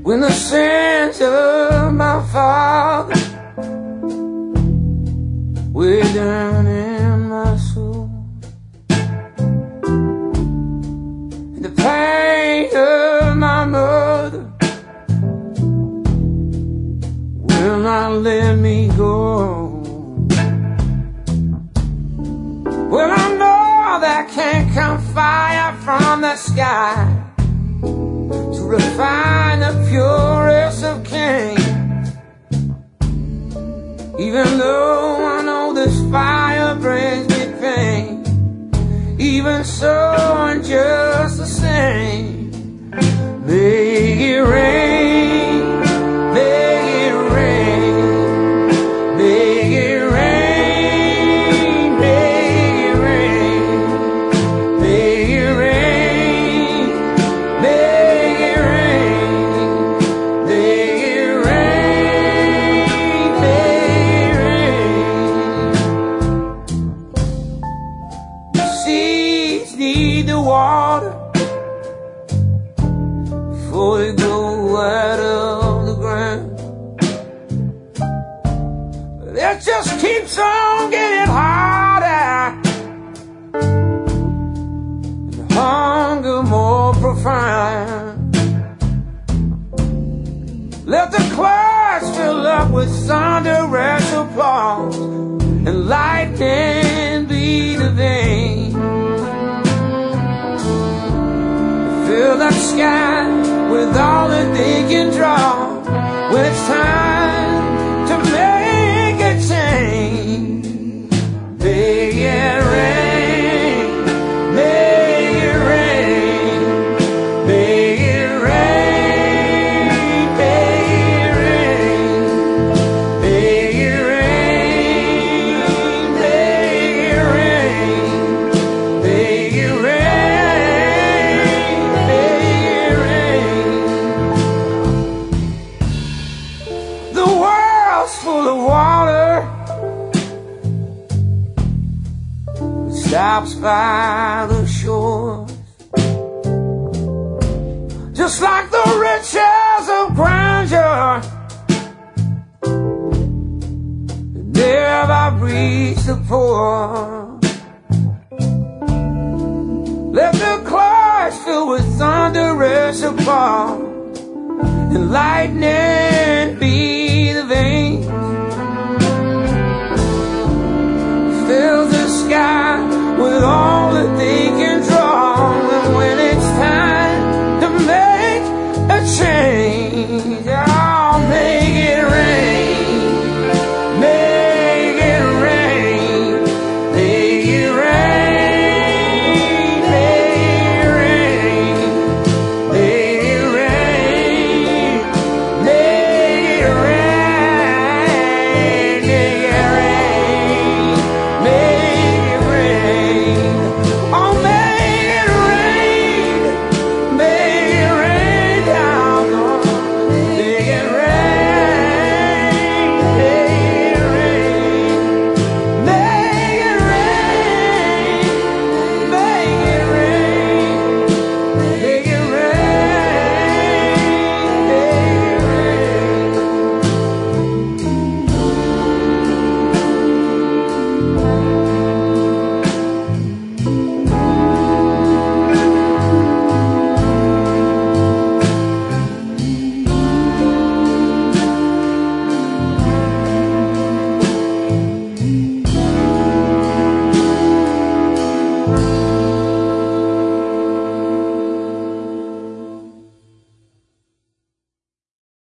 when the sins of my father way down in my soul, and the pain of my mother will not let me go. Well, I know there can't come fire from the sky to refine the purest of kings. Even though I know this fire brings me pain, even so, and just the same, make it rain, make it rain, make it rain, make it rain, make it rain, make it rain, make it rain, make it rain. The seeds need the water before they go out of the ground, but it just keeps on getting harder, and the hunger more profound. Let the clouds fill up with thunderous applause, and lightning be the vein. Fill that sky with all that they can draw when it's time to make a change. Make it rain, make it rain, make it rain, make it rain, make it rain, make it rain, make it rain. Full of water, it stops by the shores, just like the riches of grandeur that never reach the poor. Let the clouds fill with thunderous applause, and lightning be the vein. Fill the sky with all